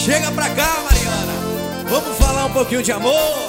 Chega pra cá, Mariana, vamos falar um pouquinho de amor.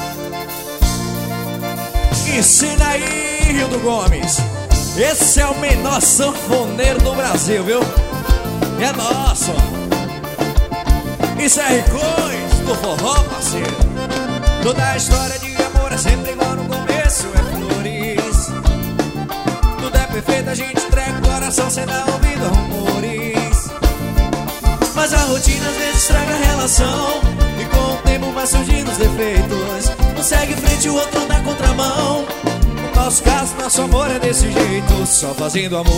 Ensina aí, Rildo Gomes. Esse é o menor sanfoneiro do Brasil, viu? É nosso. Isso é Ricões do forró, parceiro. Toda a história de amor é sempre igual no começo, é flores. Tudo é perfeito, a gente entrega o coração sem dar ouvido a rumores. Mas a rotina às vezes estraga a relação, e com o tempo vai surgindo os defeitos. Um segue em frente, o outro na contramão. No nosso caso, nosso amor é desse jeito. Só fazendo amor,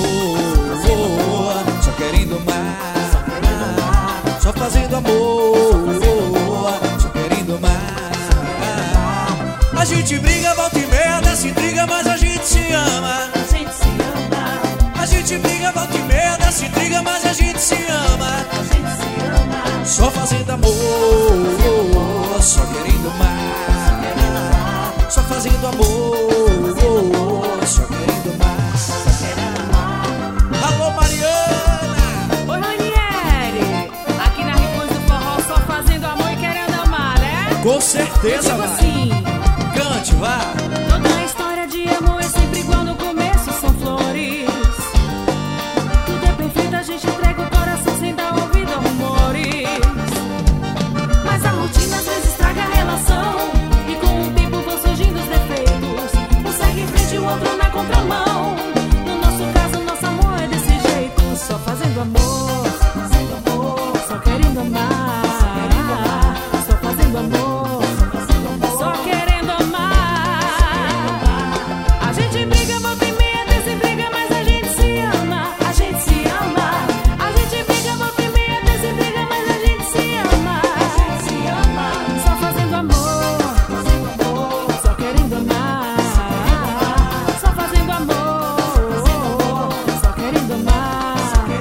só querendo mais. Só fazendo amor, só querendo mais. A gente briga, volta e meia, dessa intriga, mas a gente se ama. A gente se ama. A gente briga, volta e meia, dessa intriga, mas a gente se ama. A gente se ama. Só fazendo amor, só querendo mais. Só fazendo amor, só querendo mais. Alô, Mariana! Oi, Ranieri. Aqui na Ricões do Forró, só fazendo amor e querendo amar, né? Com certeza, Tipo vai. assim, Cante, vá. toda a história de amor é sempre igual no começo, são flores. Tudo é perfeito, a gente entrega o coração sem dar ouvido a rumores. Mas a rotina às vezes estraga a relação, e com o tempo vão surgindo os defeitos. Um segue em frente e o outro na contramão. No nosso caso, nosso amor é desse jeito. Só fazendo amor, só querendo amar. Só fazendo amor, só querendo amar. A gente briga, volta e meia, desse briga, mas a gente se ama. A gente se ama. A gente briga, volta e meia, desse briga, mas a gente se ama. A gente se ama. Só fazendo amor, só querendo amar. Só fazendo amor, só querendo amar.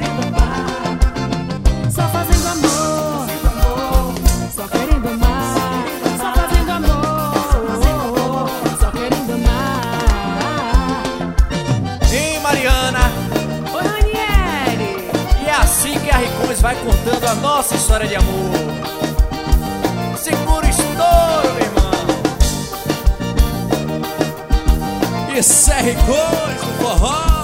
Só fazendo amor, só querendo amar. Só fazendo amor, só querendo amar. Hein, Mariana? Oi, Ranieri. E é assim que a Ricões vai contando a nossa história de amor. Segura o estouro, meu irmão. Isso é Ricões do forró.